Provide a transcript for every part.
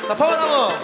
Na palma da mão.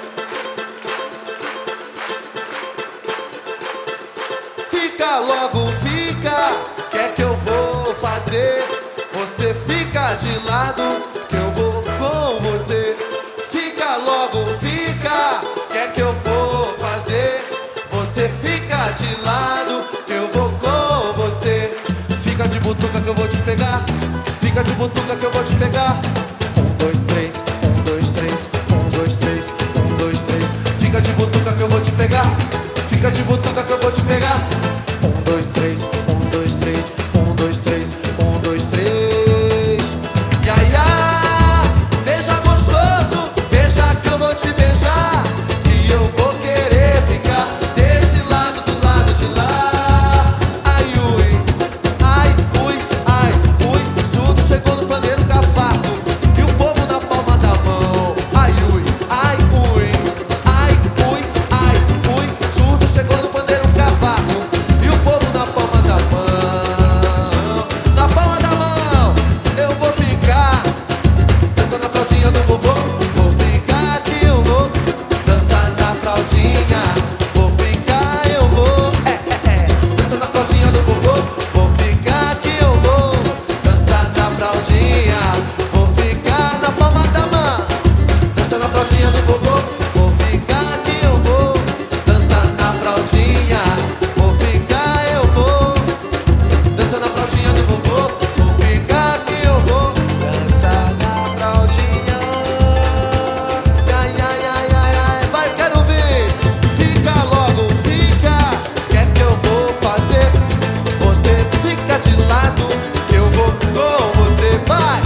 Fica logo, fica. Quer que eu vou fazer? Você fica de lado, que eu vou com você. Fica logo, fica. Quer que eu vou fazer? Você fica de lado, que eu vou com você. Fica de butuca que eu vou te pegar. Fica de butuca que eu vou te pegar. 1, 2, 3, 1, 2, 3, 1, 2, 3, 1, 2, 3. Fica de butuca que eu vou te pegar. Fica de butuca que eu vou te pegar. 1, 2, 3, 1, 2, 3, 1, 2, 3, 1, 2, 3. E aí, beija gostoso, beija que eu vou te beijar. E eu vou querer ficar desse lado, do lado de lá. Ai, ui, ai, ui, ai, ui. Surdo chegou no pandeiro cavaco e o povo na palma da mão. Ai, ui, ai, ui, ai, ui, ai, ui. Surdo chegou no pandeiro cavaco e o povo na palma da mão. Na palma da mão eu vou ficar dançando a fraldinha do vovô. Vou ficar que eu vou dançar na fraldinha. Vou ficar, eu vou dançando a fraldinha do vovô. Vou ficar que eu vou dançar na fraldinha. Vou ficar na palma da mão dançando a fraldinha do vovô. Vou ficar que eu vou dançar na fraldinha. Vou ficar, eu vou dançando a fraldinha do vovô. Vou ficar que eu vou dançar na fraldinha. Ai, ai, ai, ai, ai. Vai, quero ver. Fica logo, fica. Quer que eu vou fazer? Você fica de lado, que eu vou com você. Vai.